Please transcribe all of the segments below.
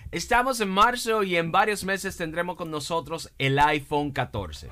Estamos en marzo y en varios meses tendremos con nosotros el iPhone 14.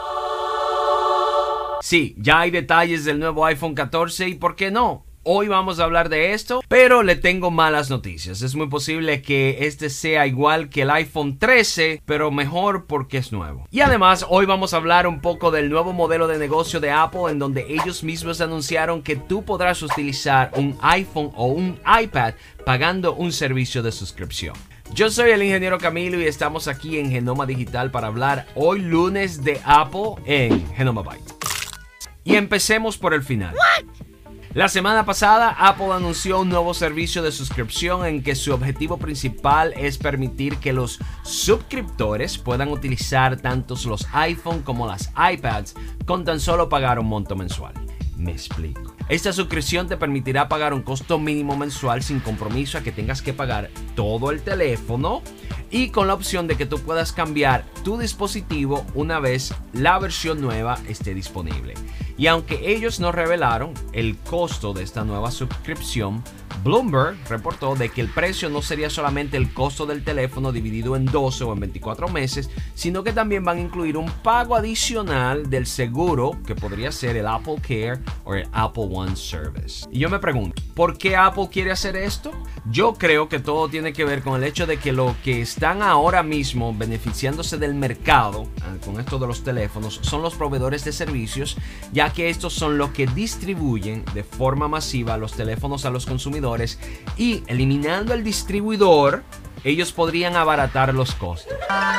Sí, ya hay detalles del nuevo iPhone 14 y ¿por qué no? Hoy vamos a hablar de esto, pero le tengo malas noticias. Es muy posible que este sea igual que el iPhone 13, pero mejor porque es nuevo. Y además, hoy vamos a hablar un poco del nuevo modelo de negocio de Apple, en donde ellos mismos anunciaron que tú podrás utilizar un iPhone o un iPad pagando un servicio de suscripción. Yo soy el ingeniero Camilo y estamos aquí en Genoma Digital para hablar hoy lunes de Apple en Genoma Bytes. Y empecemos por el final. La semana pasada, Apple anunció un nuevo servicio de suscripción en que su objetivo principal es permitir que los suscriptores puedan utilizar tanto los iPhone como las iPads con tan solo pagar un monto mensual. Me explico. Esta suscripción te permitirá pagar un costo mínimo mensual sin compromiso a que tengas que pagar todo el teléfono y con la opción de que tú puedas cambiar tu dispositivo una vez la versión nueva esté disponible. Y aunque ellos no revelaron el costo de esta nueva suscripción, Bloomberg reportó de que el precio no sería solamente el costo del teléfono dividido en 12 o en 24 meses, sino que también van a incluir un pago adicional del seguro que podría ser el Apple Care o el Apple One Service. Y yo me pregunto, ¿por qué Apple quiere hacer esto? Yo creo que todo tiene que ver con el hecho de que lo que están ahora mismo beneficiándose del mercado con esto de los teléfonos son los proveedores de servicios, ya que estos son los que distribuyen de forma masiva los teléfonos a los consumidores y eliminando el distribuidor, ellos podrían abaratar los costos.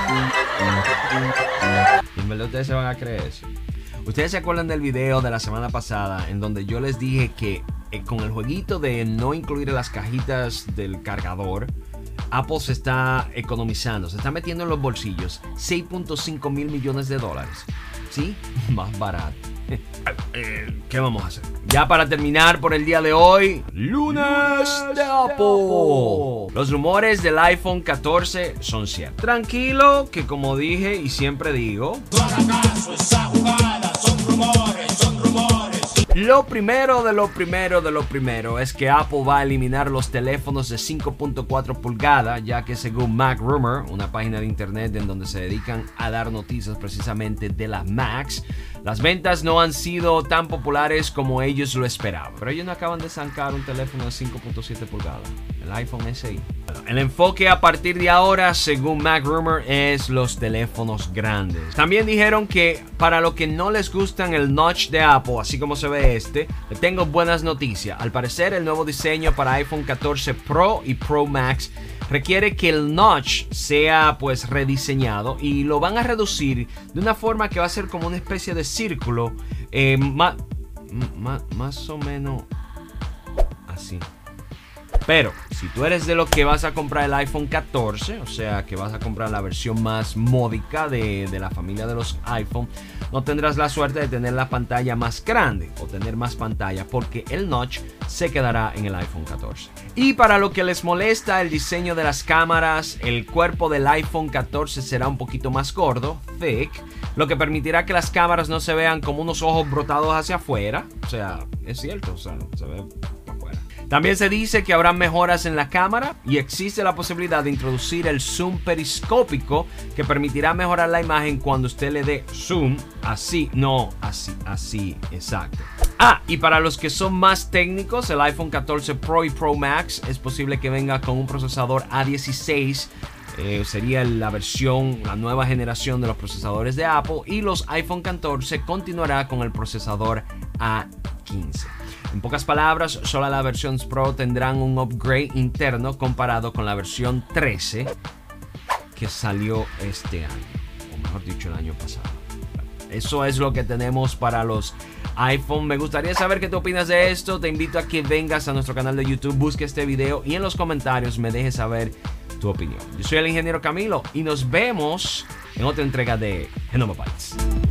En verdad ustedes se van a creer eso. ¿Ustedes se acuerdan del video de la semana pasada en donde yo les dije que con el jueguito de no incluir las cajitas del cargador, Apple se está economizando, se está metiendo en los bolsillos $6.5 mil millones? ¿Sí? Más barato. ¿Qué vamos a hacer? Ya para terminar por el día de hoy, lunes de Apple. Los rumores del iPhone 14 son ciertos. Tranquilo, que como dije y siempre digo, no hagas caso, esa jugada son rumores, son rumores. Lo primero es que Apple va a eliminar los teléfonos de 5.4 pulgadas, ya que según MacRumor, una página de internet en donde se dedican a dar noticias precisamente de las Macs, las ventas no han sido tan populares como ellos lo esperaban. Pero ellos no acaban de sacar un teléfono de 5.7 pulgadas, el iPhone SE. El enfoque a partir de ahora, según MacRumor, es los teléfonos grandes. También dijeron que para los que no les gustan el notch de Apple, así como se ve le tengo buenas noticias. Al parecer, el nuevo diseño para iPhone 14 Pro y Pro Max requiere que el notch sea pues rediseñado y lo van a reducir de una forma que va a ser como una especie de círculo, más o menos así. Pero si tú eres de los que vas a comprar el iPhone 14, o sea que vas a comprar la versión más módica de la familia de los iPhone, no tendrás la suerte de tener la pantalla más grande o tener más pantalla, porque el notch se quedará en el iPhone 14. Y para lo que les molesta el diseño de las cámaras, el cuerpo del iPhone 14 será un poquito más gordo, thick, lo que permitirá que las cámaras no se vean como unos ojos brotados hacia afuera. O sea, es cierto, o sea, se ve para afuera. También se dice que habrá mejoras en la cámara y existe la posibilidad de introducir el zoom periscópico que permitirá mejorar la imagen cuando usted le dé zoom, así, no, así, exacto. Y para los que son más técnicos, el iPhone 14 Pro y Pro Max es posible que venga con un procesador A16, sería la nueva generación de los procesadores de Apple, y los iPhone 14 continuará con el procesador A15. En pocas palabras, solo las versiones Pro tendrán un upgrade interno comparado con la versión 13 que salió este año, o mejor dicho, el año pasado. Eso es lo que tenemos para los iPhone. Me gustaría saber qué tú opinas de esto. Te invito a que vengas a nuestro canal de YouTube, busque este video y en los comentarios me dejes saber tu opinión. Yo soy el ingeniero Camilo y nos vemos en otra entrega de Genoma Bytes.